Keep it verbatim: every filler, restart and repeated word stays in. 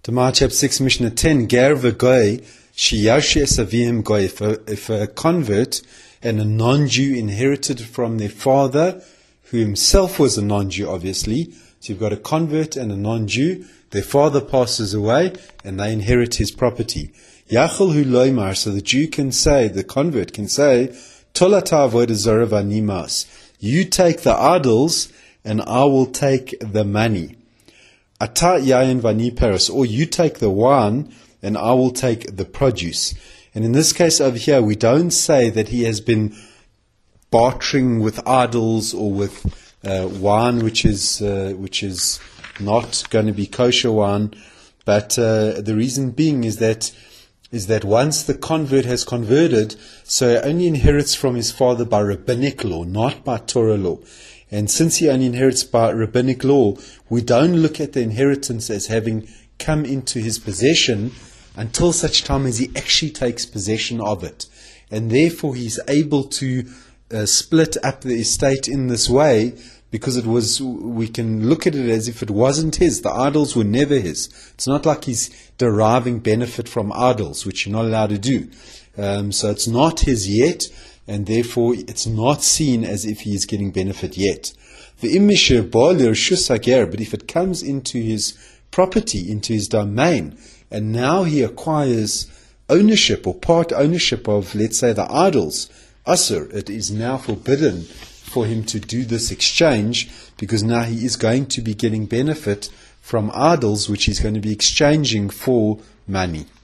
Gemara chapter six, Mishnah ten, Ger v'goy shiyashi esavim goy. If a, if a convert and a non-Jew inherited from their father, who himself was a non-Jew, obviously. So you've got a convert and a non-Jew. Their father passes away, and they inherit his property. Yachol hu loymar, so the Jew can say, the convert can say, Tolata avodah zarah v'nimas. You take the idols, and I will take the money. Ata yayin v'ni peres, or you take the wine, and I will take the produce. And in this case over here, we don't say that he has been bartering with idols or with uh, wine, which is uh, which is not going to be kosher wine. But uh, the reason being is that is that once the convert has converted, so he only inherits from his father by rabbinic law, not by Torah law. And since he only inherits by rabbinic law, we don't look at the inheritance as having come into his possession until such time as he actually takes possession of it. And therefore he's able to uh, split up the estate in this way, because it was, we can look at it as if it wasn't his. The idols were never his. It's not like he's deriving benefit from idols, which you're not allowed to do. Um, so it's not his yet, and therefore it's not seen as if he is getting benefit yet. But if it comes into his property, into his domain, and now he acquires ownership or part ownership of, let's say, the idols, asur, it is now forbidden for him to do this exchange, because now he is going to be getting benefit from idols which he's going to be exchanging for money.